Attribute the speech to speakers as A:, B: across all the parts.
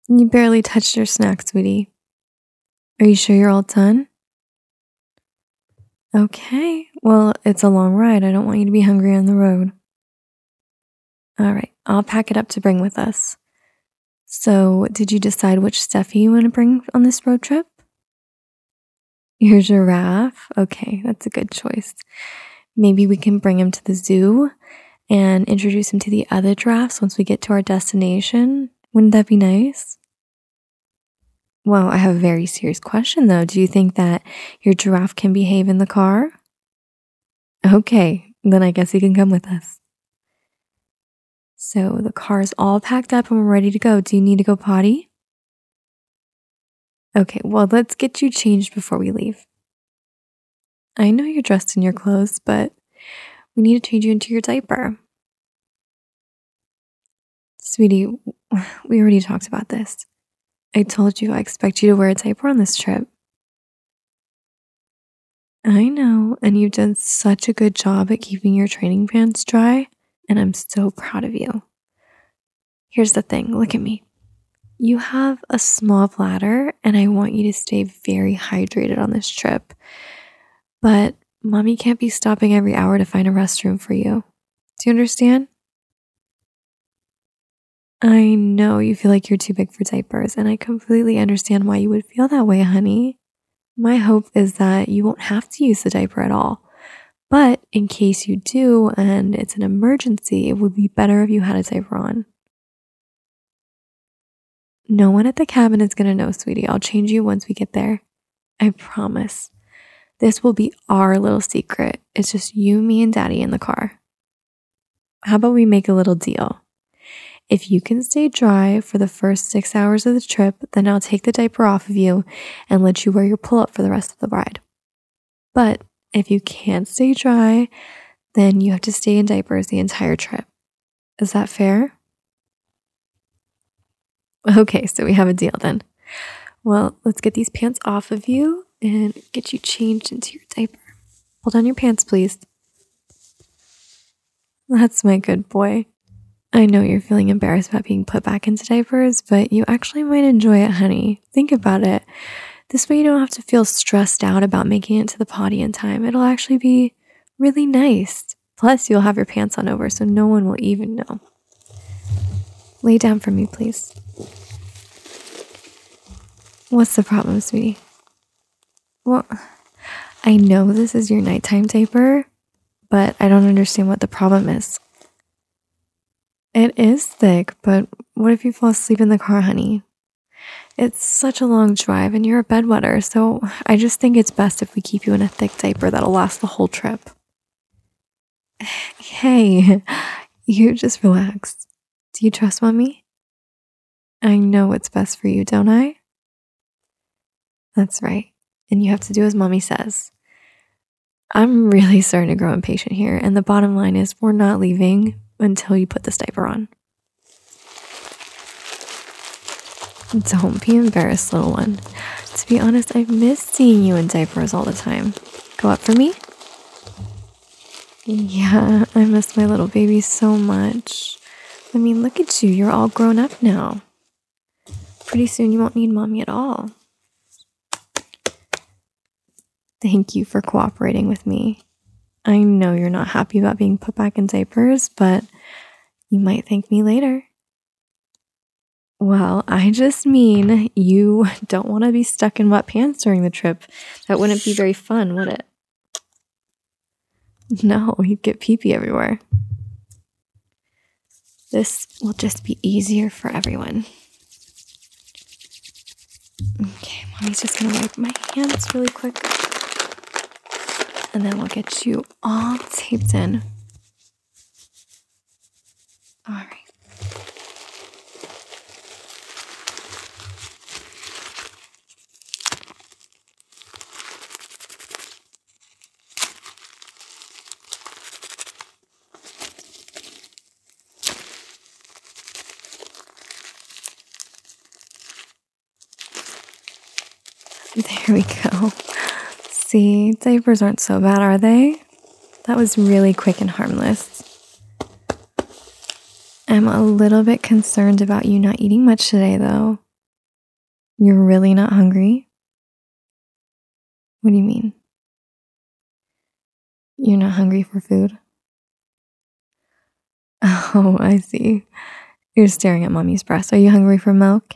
A: You barely touched your snack, sweetie. Are you sure you're all done? Okay, well, it's a long ride. I don't want you to be hungry on the road. All right, I'll pack it up to bring with us. So, did you decide which Steffi you want to bring on this road trip? Your giraffe? Okay, that's a good choice. Maybe we can bring him to the zoo and introduce him to the other giraffes once we get to our destination. Wouldn't that be nice? Well, I have a very serious question though. Do you think that your giraffe can behave in the car? Okay, then I guess he can come with us. So the car's all packed up and we're ready to go. Do you need to go potty? Okay, well, let's get you changed before we leave. I know you're dressed in your clothes, but we need to change you into your diaper. Sweetie, we already talked about this. I told you I expect you to wear a diaper on this trip. I know, and you've done such a good job at keeping your training pants dry, and I'm so proud of you. Here's the thing, look at me. You have a small bladder, and I want you to stay very hydrated on this trip. But mommy can't be stopping every hour to find a restroom for you. Do you understand? I know you feel like you're too big for diapers, and I completely understand why you would feel that way, honey. My hope is that you won't have to use the diaper at all. But in case you do and it's an emergency, it would be better if you had a diaper on. No one at the cabin is going to know, sweetie. I'll change you once we get there. I promise. This will be our little secret. It's just you, me, and daddy in the car. How about we make a little deal? If you can stay dry for the first 6 hours of the trip, then I'll take the diaper off of you and let you wear your pull-up for the rest of the ride. But if you can't stay dry, then you have to stay in diapers the entire trip. Is that fair? Okay, so we have a deal then. Well, let's get these pants off of you and get you changed into your diaper. Pull down your pants, please. That's my good boy. I know you're feeling embarrassed about being put back into diapers, but you actually might enjoy it, honey. Think about it. This way you don't have to feel stressed out about making it to the potty in time. It'll actually be really nice. Plus, you'll have your pants on over, so no one will even know. Lay down for me, please. What's the problem, sweetie? Well, I know this is your nighttime diaper, but I don't understand what the problem is. It is thick, but what if you fall asleep in the car, honey? It's such a long drive and you're a bedwetter, so I just think it's best if we keep you in a thick diaper that'll last the whole trip. Hey, you just relax. Do you trust mommy? I know what's best for you, don't I? That's right, and you have to do as mommy says. I'm really starting to grow impatient here, and the bottom line is we're not leaving until you put this diaper on. Don't be embarrassed, little one. To be honest, I've missed seeing you in diapers all the time. Go up for me? Yeah, I miss my little baby so much. I mean, look at you. You're all grown up now. Pretty soon you won't need mommy at all. Thank you for cooperating with me. I know you're not happy about being put back in diapers, but you might thank me later. Well, I just mean you don't want to be stuck in wet pants during the trip. That wouldn't be very fun, would it? No, you'd get pee-pee everywhere. This will just be easier for everyone. Okay, mommy's just gonna wipe my hands really quick. And then we'll get you all taped in. All right. There we go. See, diapers aren't so bad, are they? That was really quick and harmless. I'm a little bit concerned about you not eating much today, though. You're really not hungry? What do you mean? You're not hungry for food? Oh, I see. You're staring at mommy's breast. Are you hungry for milk?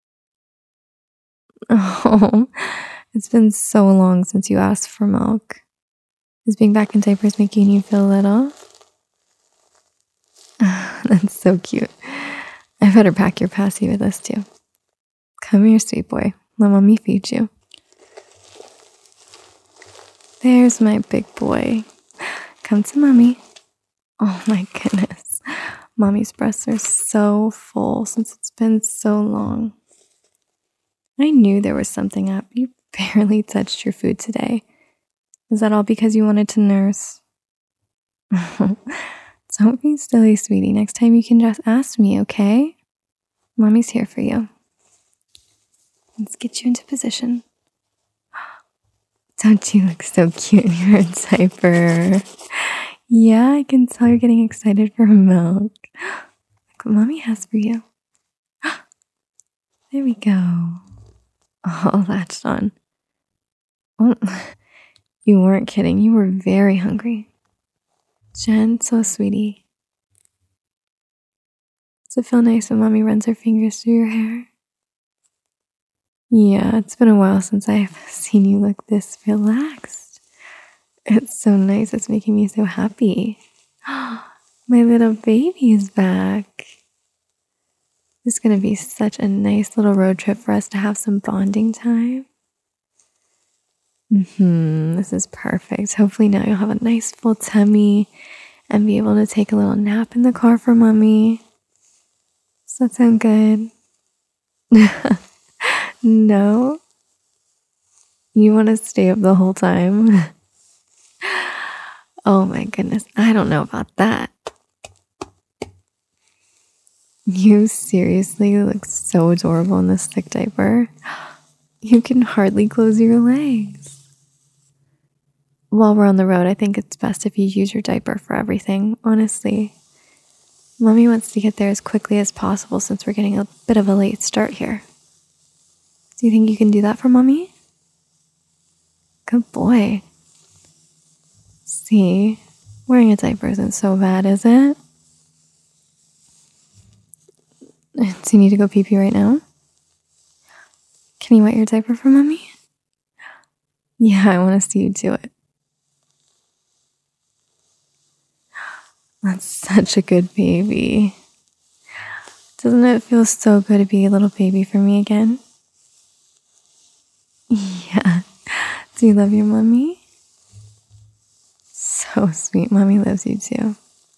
A: Oh, it's been so long since you asked for milk. Is being back in diapers making you feel little? That's so cute. I better pack your passy with us too. Come here, sweet boy. Let mommy feed you. There's my big boy. Come to mommy. Oh my goodness. Mommy's breasts are so full since it's been so long. I knew there was something up. You barely touched your food today. Is that all because you wanted to nurse? Don't be silly, sweetie. Next time you can just ask me, okay? Mommy's here for you. Let's get you into position. Don't you look so cute in your diaper? Yeah, I can tell you're getting excited for milk. Look what mommy has for you. There we go. All latched on. Oh, you weren't kidding. You were very hungry. Gentle, sweetie. Does it feel nice when mommy runs her fingers through your hair? Yeah, it's been a while since I've seen you look this relaxed. It's so nice. It's making me so happy. My little baby is back. This is going to be such a nice little road trip for us to have some bonding time. This is perfect. Hopefully now you'll have a nice full tummy and be able to take a little nap in the car for mommy. Does that sound good? No? You want to stay up the whole time? Oh my goodness, I don't know about that. You seriously look so adorable in this thick diaper. You can hardly close your legs. While we're on the road, I think it's best if you use your diaper for everything, honestly. Mommy wants to get there as quickly as possible since we're getting a bit of a late start here. Do you think you can do that for mommy? Good boy. See, wearing a diaper isn't so bad, is it? Do you need to go pee-pee right now? Can you wet your diaper for mommy? Yeah, I want to see you do it. That's such a good baby. Doesn't it feel so good to be a little baby for me again? Yeah. Do you love your mommy? So sweet. Mommy loves you too.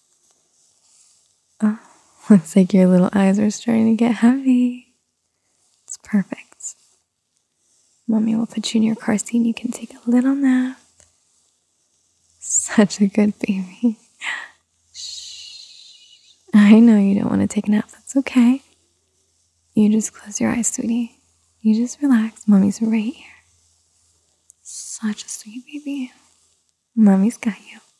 A: Oh, looks like your little eyes are starting to get heavy. It's perfect. Mommy will put you in your car seat and you can take a little nap. Such a good baby. Shh. I know you don't want to take a nap. That's okay. You just close your eyes, sweetie. You just relax. Mommy's right here. Such a sweet baby. Mommy's got you.